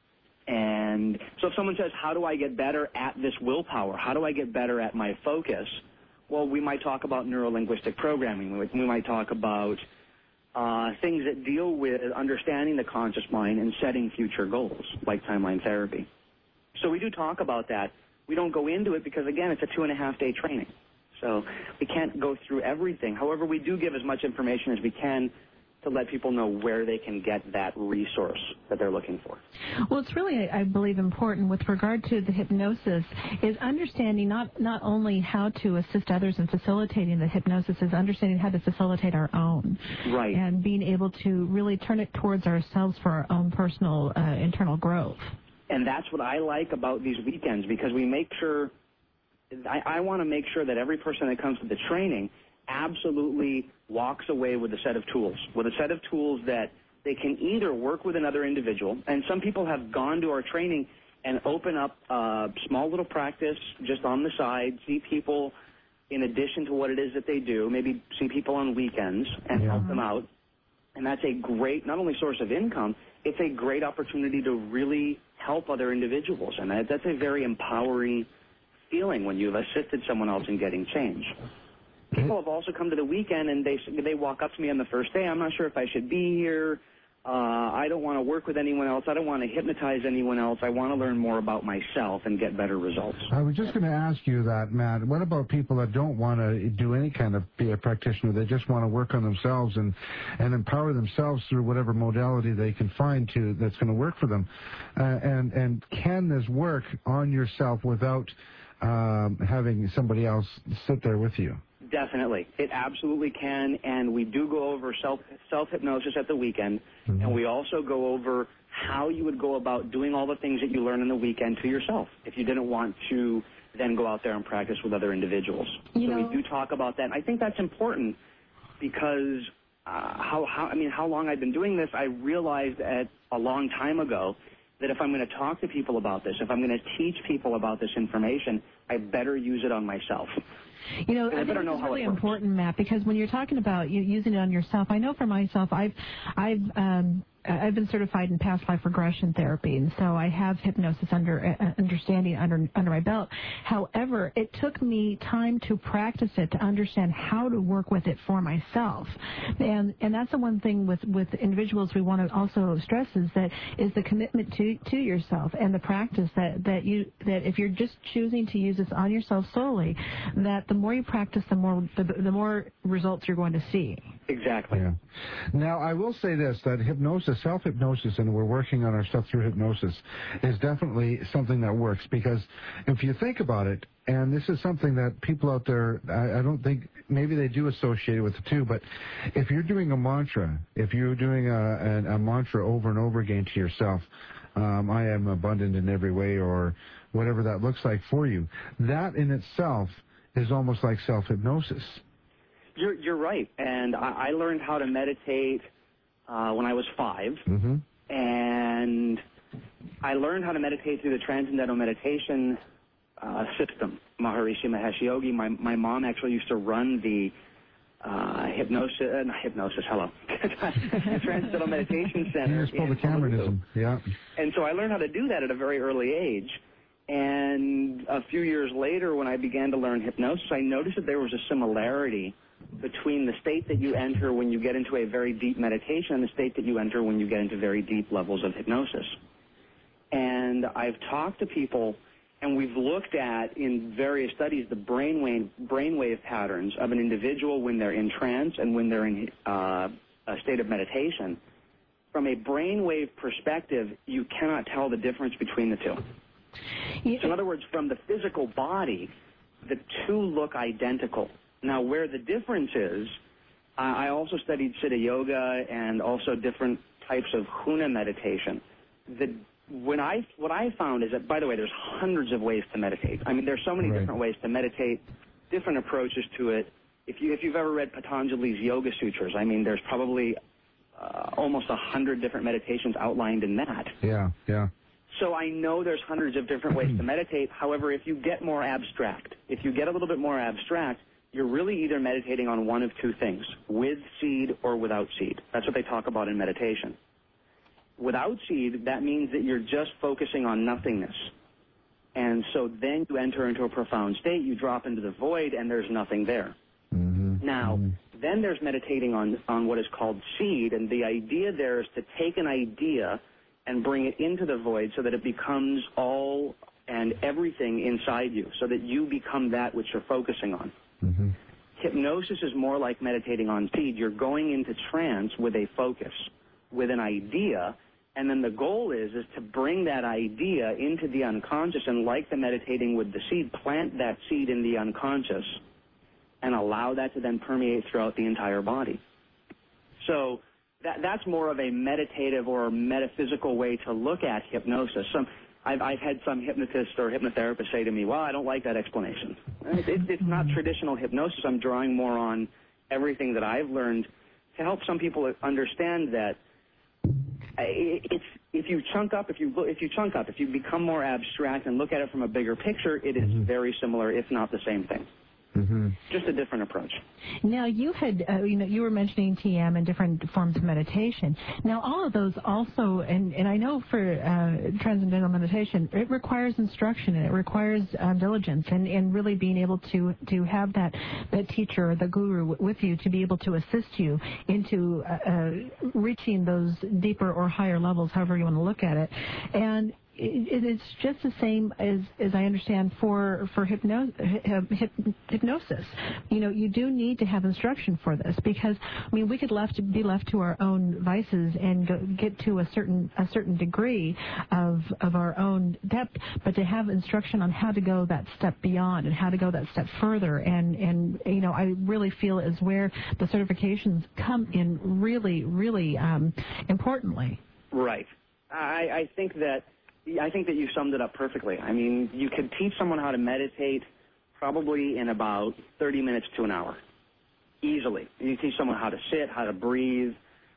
And so if someone says, how do I get better at this willpower? How do I get better at my focus? Well, we might talk about neuro-linguistic programming. We might talk about uh, things that deal with understanding the conscious mind and setting future goals, like timeline therapy. So we do talk about that. We don't go into it because, again, it's a two-and-a-half-day training. So we can't go through everything. However, we do give as much information as we can to let people know where they can get that resource that they're looking for. Well, it's really, I believe, important with regard to the hypnosis is understanding not, not only how to assist others in facilitating the hypnosis, is understanding how to facilitate our own. Right. And being able to really turn it towards ourselves for our own personal uh, internal growth. And that's what I like about these weekends, because we make sure, I, I want to make sure that every person that comes to the training absolutely walks away with a set of tools, with a set of tools that they can either work with another individual, and some people have gone to our training and open up a small little practice just on the side, see people in addition to what it is that they do, maybe see people on weekends and Yeah. help them out. And that's a great, not only source of income, it's a great opportunity to really help other individuals. And that, that's a very empowering feeling when you've assisted someone else in getting change. People have also come to the weekend and they they walk up to me on the first day. I'm not sure if I should be here. Uh, I don't want to work with anyone else. I don't want to hypnotize anyone else. I want to learn more about myself and get better results. I was just going to ask you that, Matt. What about people that don't want to do any kind of be a practitioner? They just want to work on themselves and, and empower themselves through whatever modality they can find to that's going to work for them. Uh, and, and can this work on yourself without um, having somebody else sit there with you? Definitely. It absolutely can, and we do go over self, self-hypnosis at the weekend, mm-hmm. and we also go over how you would go about doing all the things that you learn in the weekend to yourself if you didn't want to then go out there and practice with other individuals. You so know, we do talk about that, and I think that's important because uh, how, how, I mean, how long I've been doing this, I realized at a long time ago that if I'm going to talk to people about this, if I'm going to teach people about this information, I better use it on myself. You know, I I better think know it's how really it works. important, Matt, because when you're talking about you using it on yourself, I know for myself, I've, I've, um, I've been certified in past life regression therapy, and so I have hypnosis under uh, understanding under under my belt. However, it took me time to practice it to understand how to work with it for myself, and and that's the one thing with with individuals we want to also stress is that is the commitment to to yourself and the practice that that you that if you're just choosing to use this on yourself solely, that the more you practice, the more the, the more results you're going to see. Exactly. Yeah. Now, I will say this, that hypnosis, self-hypnosis, and we're working on our stuff through hypnosis, is definitely something that works because if you think about it, and this is something that people out there, I, I don't think, maybe they do associate it with the two, but if you're doing a mantra, if you're doing a, a, a mantra over and over again to yourself, um, I am abundant in every way, or whatever that looks like for you, that in itself is almost like self-hypnosis. You're, you're right, and I, I learned how to meditate uh, when I was five, mm-hmm. and I learned how to meditate through the Transcendental Meditation uh, system. Maharishi Mahesh Yogi, my, my mom actually used to run the uh, hypnosis, uh, not hypnosis, hello, the Transcendental Meditation Center. Yeah, it's called the yeah. And so I learned how to do that at a very early age. And a few years later, when I began to learn hypnosis, I noticed that there was a similarity between the state that you enter when you get into a very deep meditation and the state that you enter when you get into very deep levels of hypnosis. And I've talked to people, and we've looked at, in various studies, the brainwave, brainwave patterns of an individual when they're in trance and when they're in uh, a state of meditation. From a brainwave perspective, you cannot tell the difference between the two. So in other words, from the physical body, the two look identical. Now, where the difference is, uh, I also studied Siddha Yoga and also different types of Huna meditation. The, when I, what I found is that, by the way, there's hundreds of ways to meditate. I mean, there's so many right. different ways to meditate, different approaches to it. If, you, if you've ever read Patanjali's Yoga Sutras, I mean, there's probably uh, almost a hundred different meditations outlined in that. Yeah, yeah. So I know there's hundreds of different ways to meditate. However, if you get more abstract, if you get a little bit more abstract, you're really either meditating on one of two things, with seed or without seed. That's what they talk about in meditation. Without seed, that means that you're just focusing on nothingness. And so then you enter into a profound state, you drop into the void, and there's nothing there. Mm-hmm. Now, mm-hmm. then there's meditating on, on what is called seed, and the idea there is to take an idea and bring it into the void so that it becomes all and everything inside you, so that you become that which you're focusing on. Mm-hmm. Hypnosis is more like meditating on seed. You're going into trance with a focus, with an idea, and then the goal is, is to bring that idea into the unconscious, and like the meditating with the seed, plant that seed in the unconscious and allow that to then permeate throughout the entire body. So that, that's more of a meditative or metaphysical way to look at hypnosis. Some, I've, I've had some hypnotists or hypnotherapists say to me, well, I don't like that explanation. It, it, it's not traditional hypnosis. I'm drawing more on everything that I've learned to help some people understand that it's, if you chunk up, if you, if you chunk up, if you become more abstract and look at it from a bigger picture, it is mm-hmm. very similar, if not the same thing. Mm-hmm. Just a different approach. Now, you had, uh, you know, you were mentioning T M and different forms of meditation. Now, all of those also, and, and I know for uh, transcendental meditation, it requires instruction and it requires um, diligence and, and really being able to, to have that, that teacher, the guru with you to be able to assist you into uh, uh, reaching those deeper or higher levels, however you want to look at it. And It, it's just the same as, as I understand for for hypno, hyp, hypnosis. You know, you do need to have instruction for this because I mean we could left be left to our own vices and go, get to a certain a certain degree of of our own depth, but to have instruction on how to go that step beyond and how to go that step further and and you know I really feel is where the certifications come in really really um, importantly. Right. I, I think that. I think that you summed it up perfectly. I mean, you could teach someone how to meditate probably in about thirty minutes to an hour, easily. You teach someone how to sit, how to breathe,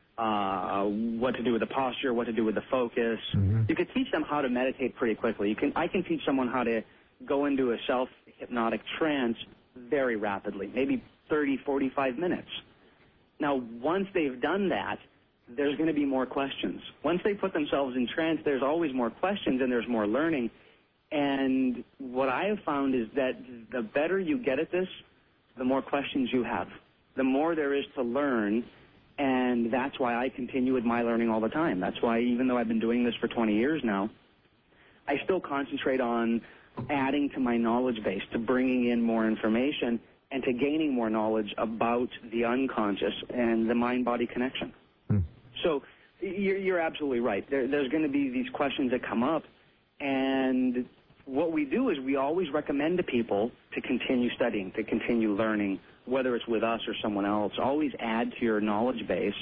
uh, what to do with the posture, what to do with the focus. Mm-hmm. You could teach them how to meditate pretty quickly. You can, I can teach someone how to go into a self-hypnotic trance very rapidly, maybe thirty, forty-five minutes. Now, once they've done that, there's going to be more questions. Once they put themselves in trance, there's always more questions and there's more learning. And what I have found is that the better you get at this, the more questions you have, the more there is to learn. And that's why I continue with my learning all the time. That's why even though I've been doing this for twenty years now, I still concentrate on adding to my knowledge base, to bringing in more information, and to gaining more knowledge about the unconscious and the mind-body connection. So you're, you're absolutely right. There, there's going to be these questions that come up, and what we do is we always recommend to people to continue studying, to continue learning, whether it's with us or someone else. Always add to your knowledge base,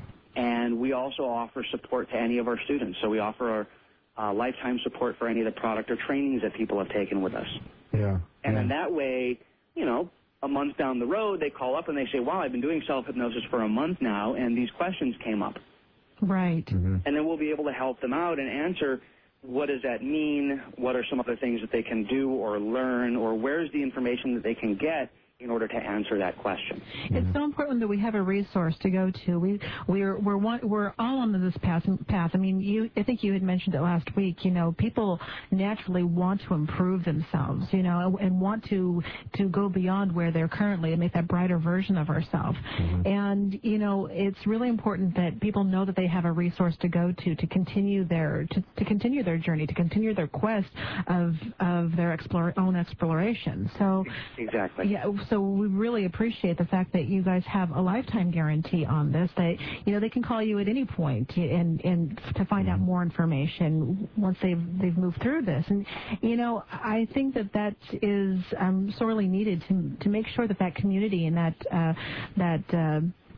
and we also offer support to any of our students. So we offer our uh, lifetime support for any of the product or trainings that people have taken with us. Yeah. And yeah. then that way, you know, a month down the road, they call up and they say, wow, I've been doing self-hypnosis for a month now, and these questions came up. Right. Mm-hmm. And then we'll be able to help them out and answer, what does that mean? What are some other things that they can do or learn, or where's the information that they can get in order to answer that question? It's so important that we have a resource to go to. We we're we're one, we're all on this path. Path. I mean, you. I think you had mentioned it last week. You know, people naturally want to improve themselves. You know, and want to to go beyond where they're currently and make that brighter version of ourselves. Mm-hmm. And you know, it's really important that people know that they have a resource to go to to continue their to, to continue their journey, to continue their quest of of their explore, own exploration. So exactly. Yeah. So we really appreciate the fact that you guys have a lifetime guarantee on this, that, you know, they can call you at any point and, and to find out more information once they've, they've moved through this. And, you know, I think that that is um, sorely needed to, to make sure that that community and that, uh, that uh,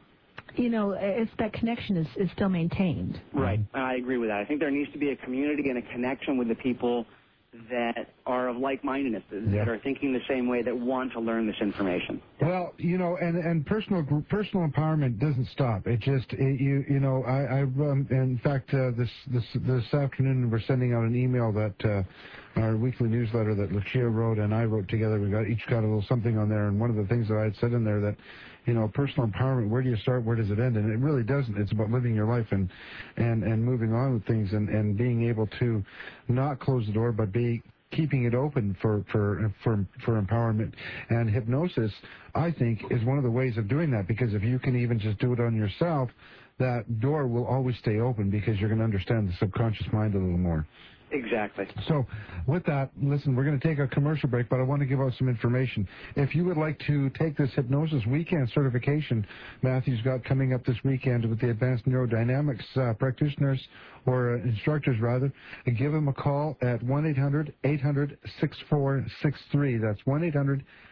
you know, it's that connection is, is still maintained. Right. I agree with that. I think there needs to be a community and a connection with the people that are of like-mindedness, yeah. that are thinking the same way, that want to learn this information. Well, you know, and, and personal personal empowerment doesn't stop. It just, it, you you know, I, I um, in fact, uh, this this this afternoon we're sending out an email that uh, our weekly newsletter that Lucia wrote and I wrote together. We got each got a little something on there, and one of the things that I had said in there that, you know, personal empowerment, where do you start, where does it end? And it really doesn't. It's about living your life and and, and moving on with things and, and being able to not close the door, but be keeping it open for, for, for, for empowerment. And hypnosis, I think, is one of the ways of doing that, because if you can even just do it on yourself, that door will always stay open because you're going to understand the subconscious mind a little more. Exactly. So with that, listen, we're going to take a commercial break, but I want to give out some information. If you would like to take this hypnosis weekend certification Matthew's got coming up this weekend with the advanced neurodynamics uh, practitioners or uh, instructors, rather, give him a call at one eight hundred eight hundred six four six three. That's one eight hundred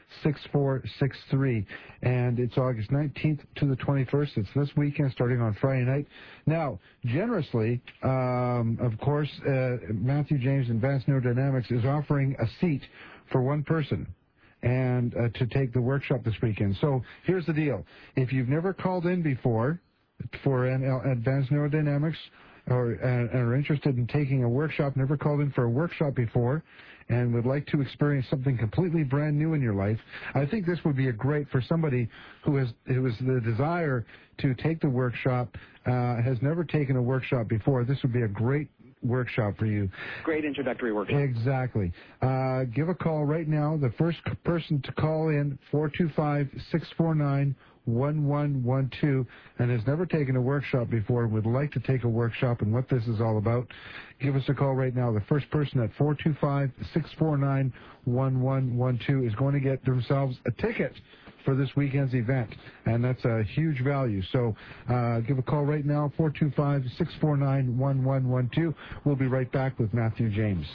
six four six three. And it's August nineteenth to the twenty-first. It's this weekend starting on Friday night. Now, generously, um, of course, uh, Matthew James Advanced Neurodynamics is offering a seat for one person and uh, to take the workshop this weekend. So here's the deal. If you've never called in before for an Advanced Neurodynamics or uh, are interested in taking a workshop, never called in for a workshop before, and would like to experience something completely brand new in your life, I think this would be a great for somebody who has who has the desire to take the workshop, uh, has never taken a workshop before. This would be a great workshop for you. Great introductory workshop. Exactly. Uh, give a call right now. The first person to call in, four two five, six four nine, one one one two, and has never taken a workshop before, would like to take a workshop and what this is all about, give us a call right now. The first person at four two five, six four nine, one one one two is going to get themselves a ticket for this weekend's event, and that's a huge value. So uh, give a call right now, four two five, six four nine, one one one two. We'll be right back with Matthew James.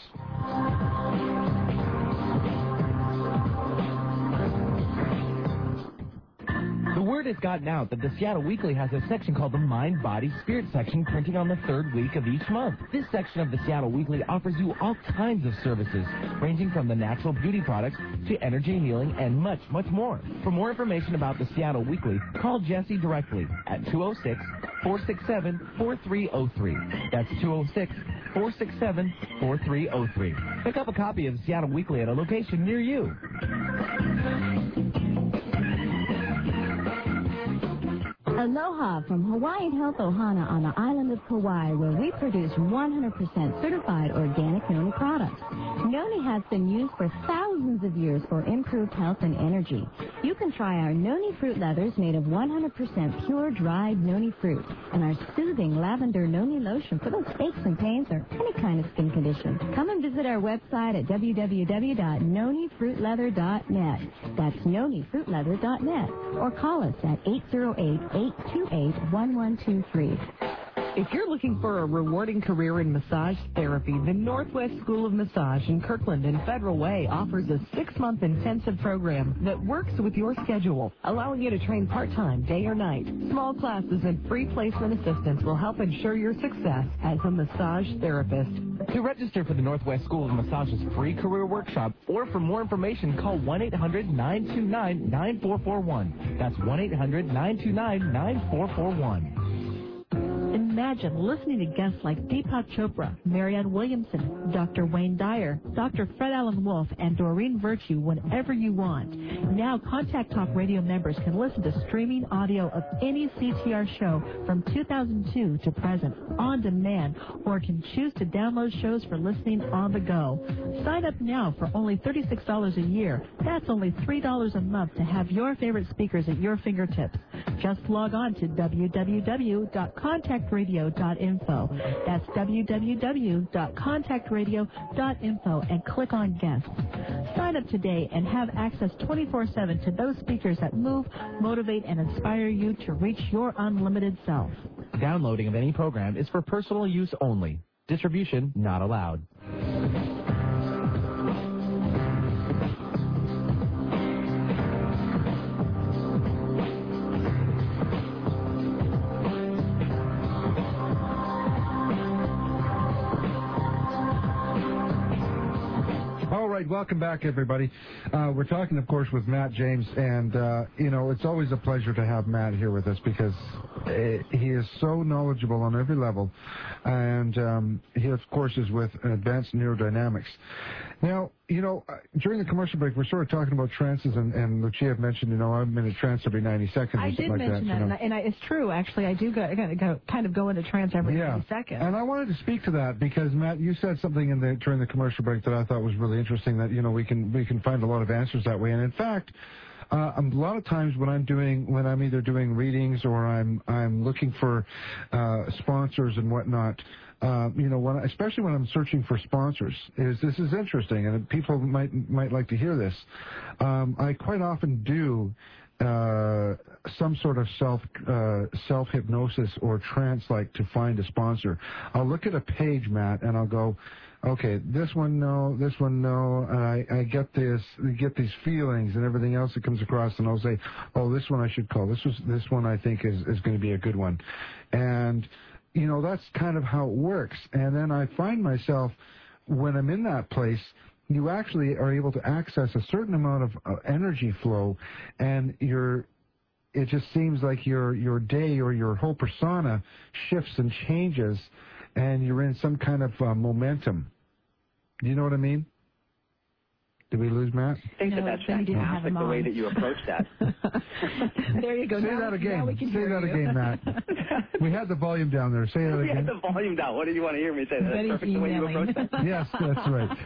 The word has gotten out that the Seattle Weekly has a section called the Mind, Body, Spirit section printing on the third week of each month. This section of the Seattle Weekly offers you all kinds of services, ranging from the natural beauty products to energy healing and much, much more. For more information about the Seattle Weekly, call Jesse directly at two oh six, four six seven, four three oh three. That's two oh six, four six seven, four three oh three. Pick up a copy of the Seattle Weekly at a location near you. Aloha from Hawaiian Health Ohana on the island of Kauai, where we produce one hundred percent certified organic noni products. Noni has been used for thousands of years for improved health and energy. You can try our noni fruit leathers made of one hundred percent pure dried noni fruit and our soothing lavender noni lotion for those aches and pains or any kind of skin condition. Come and visit our website at w w w dot noni fruit leather dot net. That's noni fruit leather dot net. Or call us at eight oh eight, eight two eight, one one two three. If you're looking for a rewarding career in massage therapy, the Northwest School of Massage in Kirkland and Federal Way offers a six-month intensive program that works with your schedule, allowing you to train part-time, day or night. Small classes and free placement assistance will help ensure your success as a massage therapist. To register for the Northwest School of Massage's free career workshop, or for more information, call one eight hundred, nine two nine, nine four four one. That's one eight hundred, nine two nine, nine four four one. Imagine listening to guests like Deepak Chopra, Marianne Williamson, Doctor Wayne Dyer, Doctor Fred Allen Wolf, and Doreen Virtue whenever you want. Now, Contact Talk Radio members can listen to streaming audio of any C T R show from two thousand two to present on demand, or can choose to download shows for listening on the go. Sign up now for only thirty-six dollars a year. That's only three dollars a month to have your favorite speakers at your fingertips. Just log on to w w w dot contact radio dot info. That's w w w dot contact radio dot info and click on guests. Sign up today and have access twenty-four seven to those speakers that move, motivate, and inspire you to reach your unlimited self. Downloading of any program is for personal use only. Distribution not allowed. Welcome back, everybody. Uh, we're talking, of course, with Matt James, and, uh, you know, it's always a pleasure to have Matt here with us because uh, he is so knowledgeable on every level, and um, he, of course, is with Advanced Neurodynamics. Now, you know, during the commercial break, we're sort of talking about trances, and, and Lucia mentioned, you know, I'm in a trance every ninety seconds. I did like mention that, that, you know. and, I, and I, it's true, actually. I do go, go, go, kind of go into trance every yeah. ninety seconds. And I wanted to speak to that because, Matt, you said something in the during the commercial break that I thought was really interesting, that, you know, we can we can find a lot of answers that way. And, in fact, Uh, a lot of times when I'm doing, when I'm either doing readings or I'm I'm looking for uh, sponsors and whatnot, uh, you know, when, especially when I'm searching for sponsors, is this is interesting, and people might might like to hear this. Um, I quite often do uh, some sort of self uh, self hypnosis or trance like to find a sponsor. I'll look at a page, Matt, and I'll go, okay, this one no, this one no, I, I get this, get these feelings and everything else that comes across, and I'll say, oh, this one I should call. This was this one I think is is going to be a good one, and you know that's kind of how it works. And then I find myself when I'm in that place, you actually are able to access a certain amount of uh, energy flow, and you're. It just seems like your your day or your whole persona shifts and changes, and you're in some kind of uh, momentum. Do you know what I mean? Did we lose Matt? I think No, that that's then you didn't have fantastic him the way on. that you approach that. There you go. Say now, that again. Now we can Say hear that you. again, Matt. We had the volume down there. Say that We had again. the volume down. What do you want to hear me say? That's Betty's perfect the way you emailing. approach that. Yes, that's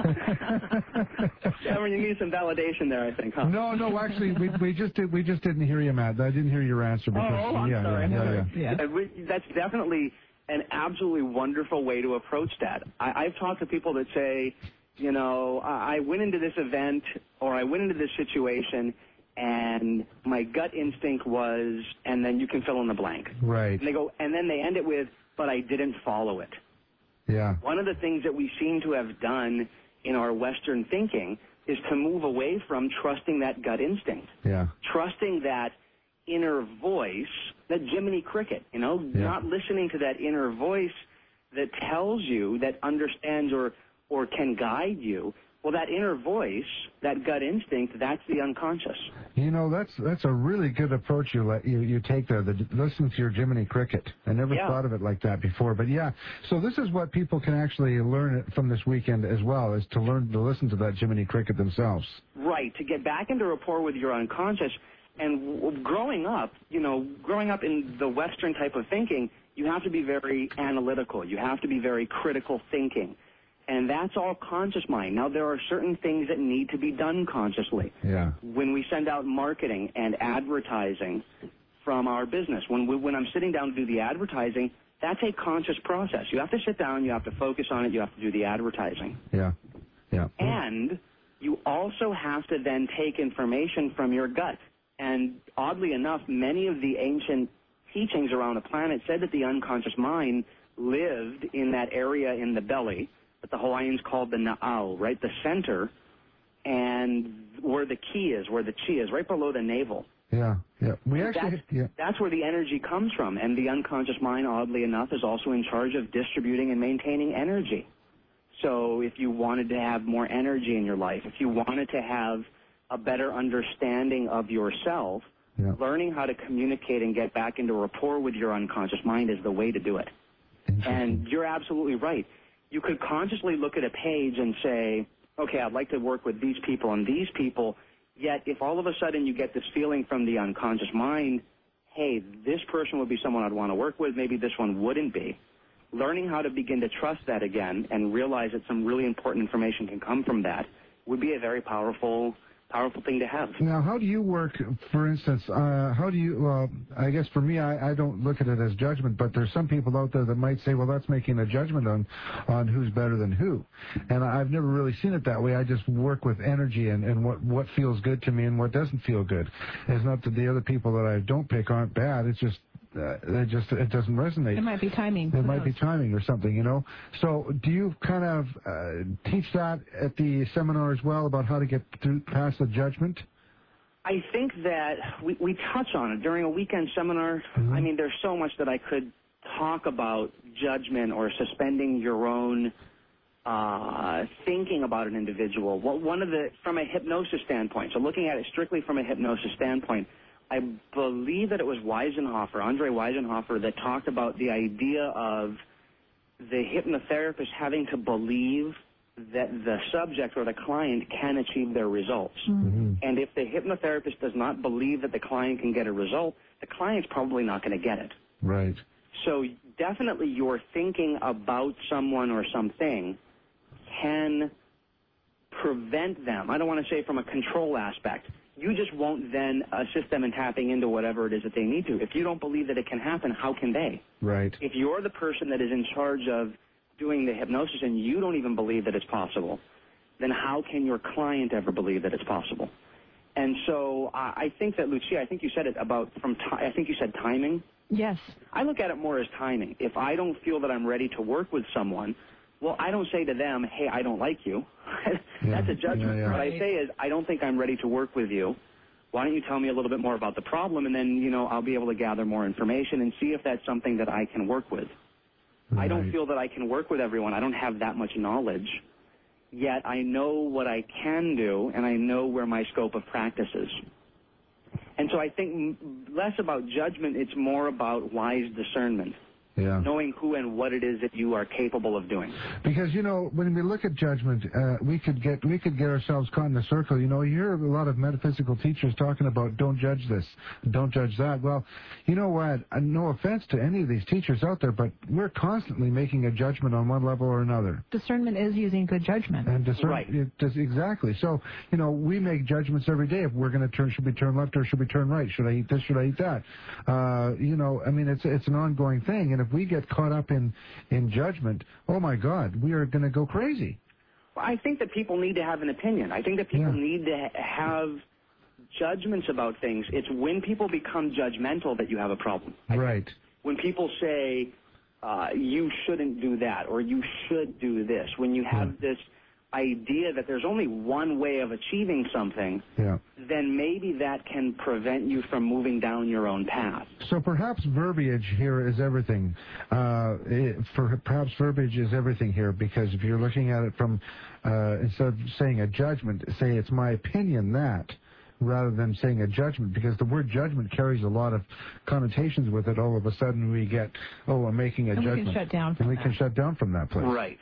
right. Cameron, you need some validation there, I think, huh? No, no, actually, we we just did, we just didn't hear you, Matt. I didn't hear your answer because Oh, I'm yeah, sorry. yeah, yeah, yeah. Yeah. Uh, we- That's definitely an absolutely wonderful way to approach that. I, I've talked to people that say, you know, I I went into this event or I went into this situation and my gut instinct was, and then you can fill in the blank. Right. And they go, and then they end it with, but I didn't follow it. Yeah. One of the things that we seem to have done in our Western thinking is to move away from trusting that gut instinct. Yeah. Trusting that inner voice, that Jiminy Cricket, you know, Yeah. not listening to that inner voice that tells you, that understands or, or can guide you. Well, that inner voice, that gut instinct, that's the unconscious. You know, that's that's a really good approach you let you, you take there. The listen to your Jiminy Cricket. I never Yeah. thought of it like that before. But yeah, so this is what people can actually learn it from this weekend as well, is to learn to listen to that Jiminy Cricket themselves. Right, to get back into rapport with your unconscious. And w- growing up, you know, growing up in the Western type of thinking, you have to be very analytical. You have to be very critical thinking. And that's all conscious mind. Now, there are certain things that need to be done consciously. Yeah. When we send out marketing and advertising from our business, when we, when I'm sitting down to do the advertising, that's a conscious process. You have to sit down, you have to focus on it, you have to do the advertising. Yeah. Yeah. And you also have to then take information from your gut. And oddly enough, many of the ancient teachings around the planet said that the unconscious mind lived in that area in the belly that the Hawaiians called the na'au, right, the center, and where the ki is, where the chi is, right below the navel. Yeah. Yeah. We And actually. that's, Yeah. that's where the energy comes from. And the unconscious mind, oddly enough, is also in charge of distributing and maintaining energy. So if you wanted to have more energy in your life, if you wanted to have a better understanding of yourself, Yeah. learning how to communicate and get back into rapport with your unconscious mind is the way to do it. And you're absolutely right. You could consciously look at a page and say, okay, I'd like to work with these people and these people, yet if all of a sudden you get this feeling from the unconscious mind, hey, this person would be someone I'd want to work with, maybe this one wouldn't be. Learning how to begin to trust that again and realize that some really important information can come from that would be a very powerful powerful thing to have. Now, how do you work, for instance, uh, how do you, uh, I guess for me, I, I don't look at it as judgment, but there's some people out there that might say, well, that's making a judgment on, on who's better than who. And I've never really seen it that way. I just work with energy and, and what, what feels good to me and what doesn't feel good. It's not that the other people that I don't pick aren't bad. It's just, uh, it just, it doesn't resonate. It might be timing. It might be timing or something, you know. So do you kind of uh, teach that at the seminar as well about how to get through past the judgment? I think that we, we touch on it during a weekend seminar. Mm-hmm. I mean, there's so much that I could talk about judgment or suspending your own uh, thinking about an individual. Well, one of the, from a hypnosis standpoint, so looking at it strictly from a hypnosis standpoint, I believe that it was Weisenhofer, Andre Weisenhofer, that talked about the idea of the hypnotherapist having to believe that the subject or the client can achieve their results. Mm-hmm. And if the hypnotherapist does not believe that the client can get a result, the client's probably not going to get it. Right. So definitely your thinking about someone or something can prevent them. I don't want to say from a control aspect. You just won't then assist them in tapping into whatever it is that they need to. If you don't believe that it can happen, how can they? Right. If you're the person that is in charge of doing the hypnosis and you don't even believe that it's possible, then how can your client ever believe that it's possible? And so I, I think that, Lucia, I think you said it about from ti- I think you said timing. Yes. I look at it more as timing. If I don't feel that I'm ready to work with someone, Well, I don't say to them, hey, I don't like you. That's a judgment. Yeah, yeah. What I say is, I don't think I'm ready to work with you. Why don't you tell me a little bit more about the problem, and then, you know, I'll be able to gather more information and see if that's something that I can work with. Right. I don't feel that I can work with everyone. I don't have that much knowledge. Yet I know what I can do, and I know where my scope of practice is. And so I think less about judgment, it's more about wise discernment. Yeah. Knowing who and what it is that you are capable of doing. Because, you know, when we look at judgment, uh, we could get we could get ourselves caught in a circle. You know, you hear a lot of metaphysical teachers talking about don't judge this, don't judge that. Well, you know what? Uh, no offense to any of these teachers out there, but we're constantly making a judgment on one level or another. Discernment is using good judgment. And discern, right. It does, exactly. So, you know, we make judgments every day. If we're going to turn, should we turn left or should we turn right? Should I eat this? Should I eat that? Uh, you know, I mean, it's it's an ongoing thing. And if we get caught up in, in judgment, oh, my God, we are going to go crazy. Well, I think that people need to have an opinion. I think that people Yeah. need to ha- have judgments about things. It's when people become judgmental that you have a problem. Right. When people say, uh, you shouldn't do that, or you should do this, when you have Yeah. this idea that there's only one way of achieving something, Yeah. then maybe that can prevent you from moving down your own path. So perhaps verbiage here is everything. Uh, it, for, perhaps verbiage is everything here, because if you're looking at it from, uh, instead of saying a judgment, say it's my opinion that, rather than saying a judgment, because the word judgment carries a lot of connotations with it. All of a sudden we get, oh, I'm making a and judgment. we can shut down from and we that. can shut down from that place. Right.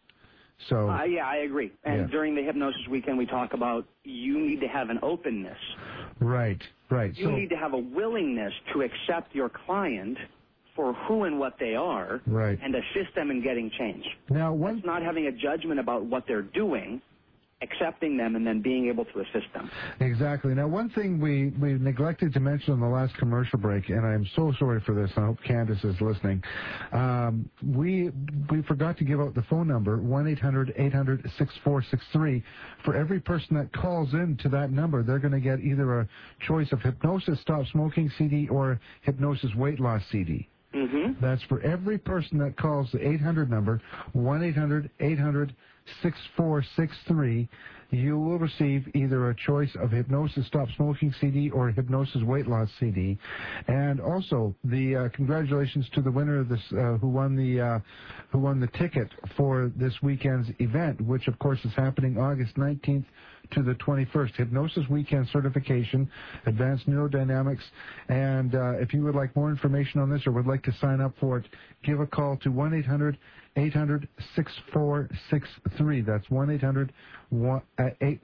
So, Uh, yeah, I agree. And Yeah. during the hypnosis weekend, we talk about you need to have an openness. right, right. You so, need to have a willingness to accept your client for who and what they are, Right. and assist them in getting change. now, one It's not having a judgment about what they're doing, accepting them, and then being able to assist them. Exactly. Now, one thing we, we neglected to mention on the last commercial break, and I'm so sorry for this, I hope Candace is listening, um, we we forgot to give out the phone number, one eight hundred eight hundred six four six three. For every person that calls in to that number, they're going to get either a choice of Hypnosis Stop Smoking C D or Hypnosis Weight Loss C D. Mm-hmm. That's for every person that calls the eight hundred number, one eight hundred eight hundred six four six three. You will receive either a choice of Hypnosis Stop Smoking C D or Hypnosis Weight Loss C D. And also, the uh, congratulations to the winner of this, uh, who won the uh, who won the ticket for this weekend's event, which of course is happening August nineteenth to the twenty-first. Hypnosis Weekend Certification, Advanced Neurodynamics. And uh, if you would like more information on this or would like to sign up for it, give a call to one eight hundred eight hundred six four six three. That's one eight hundred eight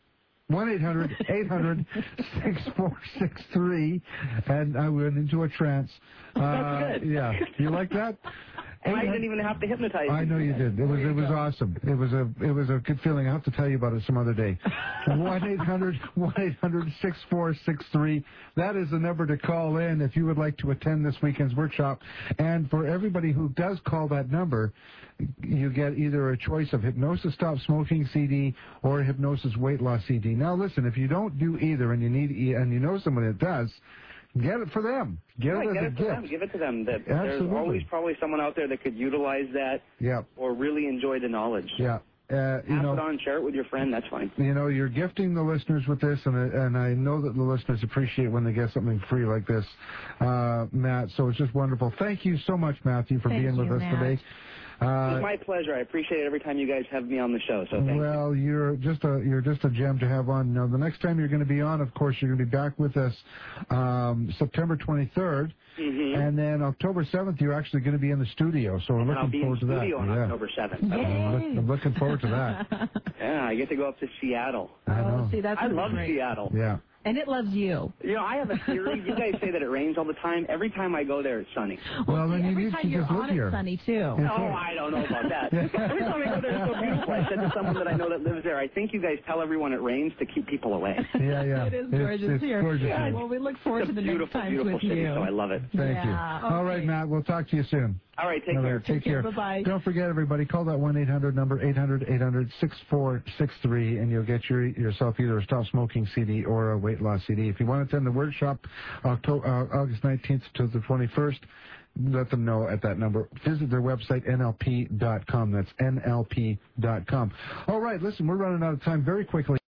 hundred eight hundred six four six three. And I went into a trance. Uh, That's good. Yeah. You like that? And I didn't even have to hypnotize you. I know you did. It was it was awesome. It was a it was a good feeling. I'll have to tell you about it some other day. one eight hundred one eight hundred six four six three. That is the number to call in if you would like to attend this weekend's workshop. And for everybody who does call that number, you get either a choice of Hypnosis Stop Smoking C D or Hypnosis Weight Loss C D. Now listen, if you don't do either and you need and you know someone that does, get it for them. Get Right, it as get a it to gift. them. Give it to them. That Absolutely. There's always probably someone out there that could utilize that Yeah. or really enjoy the knowledge. Yeah. Uh, you Pass know, it on, share it with your friend. That's fine. You know, you're gifting the listeners with this, and and I know that the listeners appreciate when they get something free like this, uh, Matt. So it's just wonderful. Thank you so much, Matthew, for Thank being with you, us Matt. today. Uh, It's my pleasure. I appreciate it every time you guys have me on the show. So thank well, you're just a you're just a gem to have on. Now, the next time you're going to be on, of course, you're going to be back with us um, September twenty-third, you. Mm-hmm. and then October seventh, you're actually going to be in the studio. So we're And I'll looking be in forward to that. studio on Yeah. October seventh. Yay. I'm, look, I'm looking forward to that. Yeah, I get to go up to Seattle. I know. Oh, see, that's I gonna be love great. Seattle. Yeah. And it loves you. You know, I have a theory. You guys say that it rains all the time. Every time I go there, it's sunny. Well, then you Every need time to you're just live on, here. it's sunny, too. Yeah. Oh, I don't know about that. Every time I go there, it's so beautiful. I said to someone that I know that lives there, I think you guys tell everyone it rains to keep people away. Yeah, yeah. It is It's- gorgeous it's here. gorgeous Yeah, here. well, we look forward It's a to the next beautiful, time beautiful with city, you. so I love it. Thank Yeah, you. All right, okay. Matt. We'll talk to you soon. All right, take All care. right, take care. Bye-bye. Don't forget, everybody, call that one eight hundred number, eight hundred eight hundred six four six three, and you'll get your, yourself either a Stop Smoking C D or a Weight Loss C D. If you want to attend the workshop October, uh, August nineteenth to the twenty-first, let them know at that number. Visit their website, N L P dot com. That's N L P dot com. All right, listen, we're running out of time very quickly.